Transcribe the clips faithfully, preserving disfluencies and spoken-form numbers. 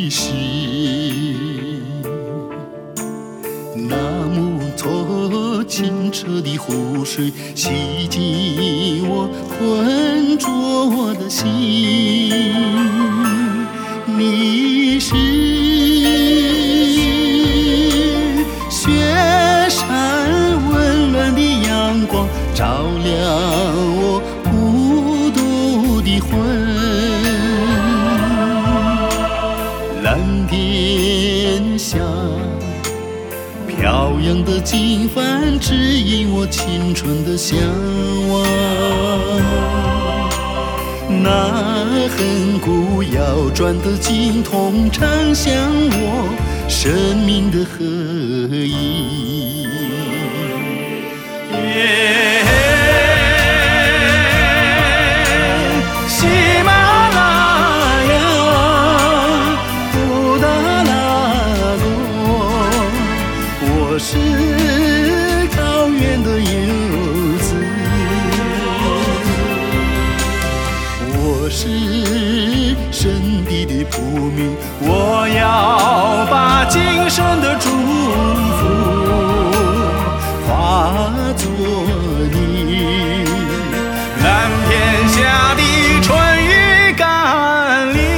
你是那么多清澈的湖水，洗净我浑浊的心。你是雪山温暖的阳光，照亮我孤独的魂。蓝天下飘扬的经幡，指引我青春的向往。那亘古遥转的经筒，唱响我生命的合一。Yeah.我是高原的游子，我是圣地的仆民，我要把今生的祝福化作你蓝天下的春雨甘霖。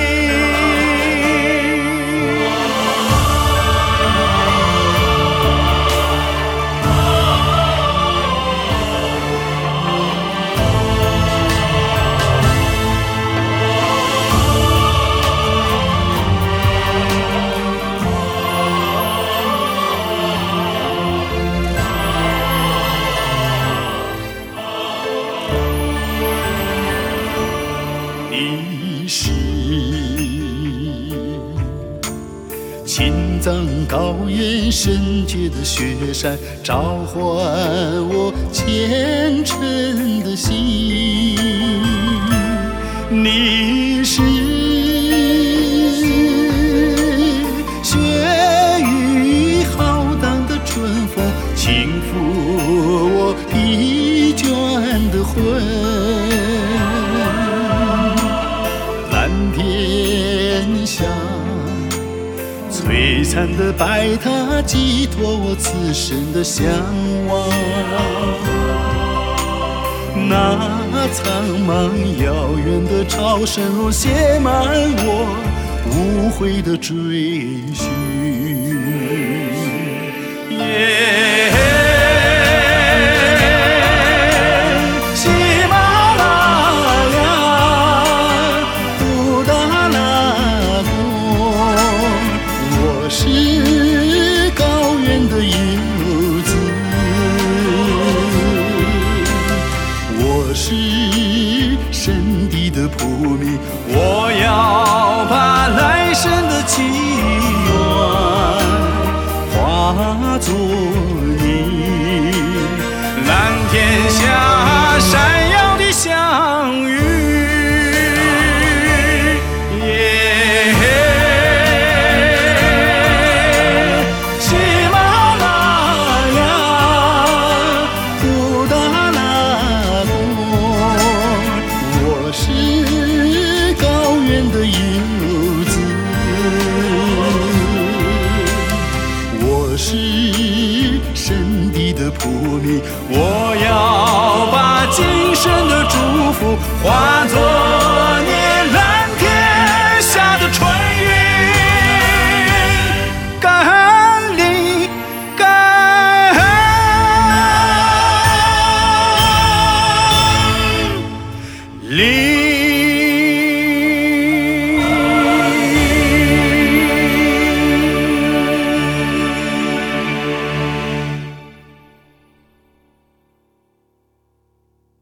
你是青藏高原圣洁的雪山，召唤我虔诚的心。你是雪域浩荡的春风，轻抚我疲倦的魂。蓝天下璀璨的白塔，寄托我此生的向往。那苍茫遥远的朝圣路，写满我无悔的追寻。Yeah.是高原的游子，我是圣地的仆民，我要把来生的祈愿化作你蓝天下闪耀的相遇。我是圣地的仆民，我要把今生的祝福化作你蓝天下的春雨甘霖甘霖。